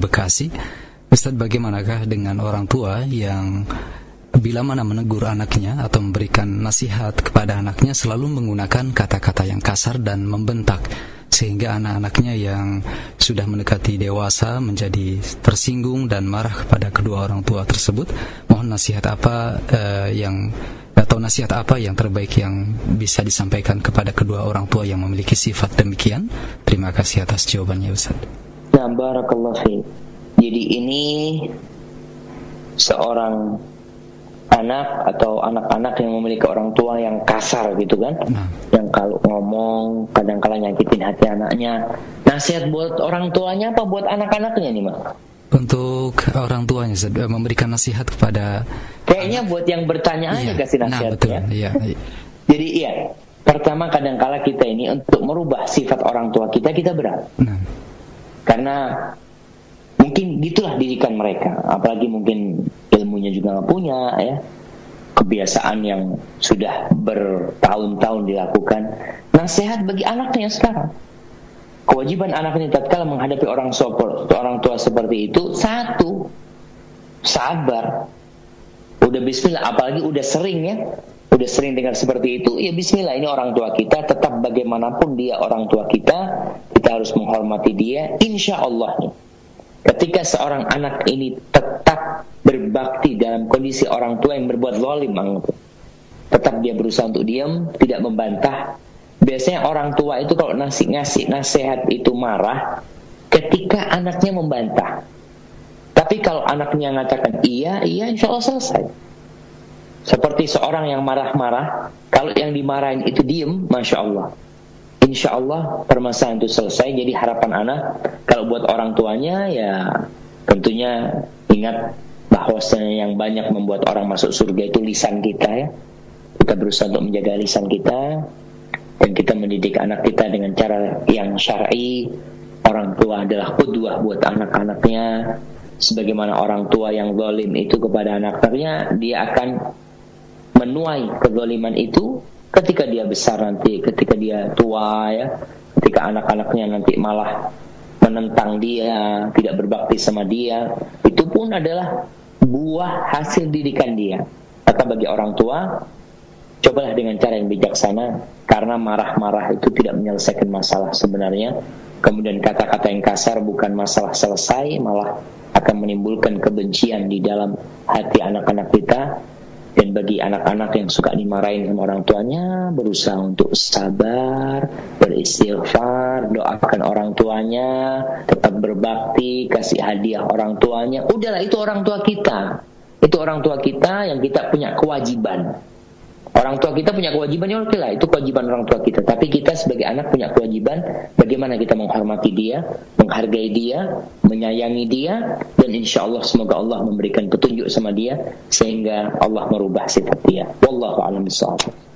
Bekasi. Ustadz, bagaimanakah dengan orang tua yang bila mana menegur anaknya atau memberikan nasihat kepada anaknya selalu menggunakan kata-kata yang kasar dan membentak, sehingga anak-anaknya yang sudah mendekati dewasa menjadi tersinggung dan marah kepada kedua orang tua tersebut? Mohon nasihat apa nasihat apa yang terbaik yang bisa disampaikan kepada kedua orang tua yang memiliki sifat demikian? Terima kasih atas jawabannya, Ustaz. Nah, barakallahu fiik. Jadi ini seorang anak atau anak-anak yang memiliki orang tua yang kasar gitu kan, yang kalau ngomong kadang-kala nyakitin hati anaknya. Nasihat buat orang tuanya apa buat anak-anaknya nih, Mak? Untuk orang tuanya, memberikan nasihat kepada, kayaknya buat yang bertanya aja kasih nasihatnya. Iya. Jadi pertama kadang-kala kita ini untuk merubah sifat orang tua kita berat. Karena mungkin gitulah didikan mereka, apalagi mungkin ilmunya juga nggak punya ya, kebiasaan yang sudah bertahun-tahun dilakukan. Nasihat bagi anaknya sekarang, kewajiban anak ini tatkala menghadapi orang tua seperti itu, satu, sabar. Udah bismillah, apalagi udah sering dengar seperti itu, ya bismillah, ini orang tua kita, tetap bagaimanapun dia orang tua kita harus menghormati dia. Insya Allah nih, ketika seorang anak ini tetap berbakti dalam kondisi orang tua yang berbuat zalim, tetap dia berusaha untuk diam, tidak membantah. Biasanya orang tua itu kalau ngasih nasihat itu marah ketika anaknya membantah. Tapi kalau anaknya mengatakan iya, insya Allah selesai. Seperti seorang yang marah-marah, kalau yang dimarahin itu diem, masya Allah, insya Allah permasalahan itu selesai. Jadi harapan anak, kalau buat orang tuanya ya tentunya ingat bahwasanya yang banyak membuat orang masuk surga itu lisan kita ya. Kita berusaha untuk menjaga lisan kita, dan kita mendidik anak kita dengan cara yang syar'i. Orang tua adalah qudwah buat anak-anaknya. Sebagaimana orang tua yang zalim itu kepada anak-anaknya, dia akan menuai kezaliman itu ketika dia besar nanti, ketika dia tua ya, ketika anak-anaknya nanti malah menentang dia, tidak berbakti sama dia. Itu pun adalah buah hasil didikan dia. Maka bagi orang tua, cobalah dengan cara yang bijaksana, karena marah-marah itu tidak menyelesaikan masalah sebenarnya. Kemudian kata-kata yang kasar bukan masalah selesai, malah akan menimbulkan kebencian di dalam hati anak-anak kita. Dan bagi anak-anak yang suka dimarahin sama orang tuanya, berusaha untuk sabar, beristighfar, doakan orang tuanya, tetap berbakti, kasih hadiah orang tuanya. Udahlah, itu orang tua kita. Itu orang tua kita yang kita punya kewajiban. Orang tua kita punya kewajiban, ya oke lah, itu kewajiban orang tua kita. Tapi kita sebagai anak punya kewajiban, bagaimana kita menghormati dia, menghargai dia, menyayangi dia, dan insya Allah semoga Allah memberikan petunjuk sama dia, sehingga Allah merubah sifat dia. Wallahu a'lam bishawab.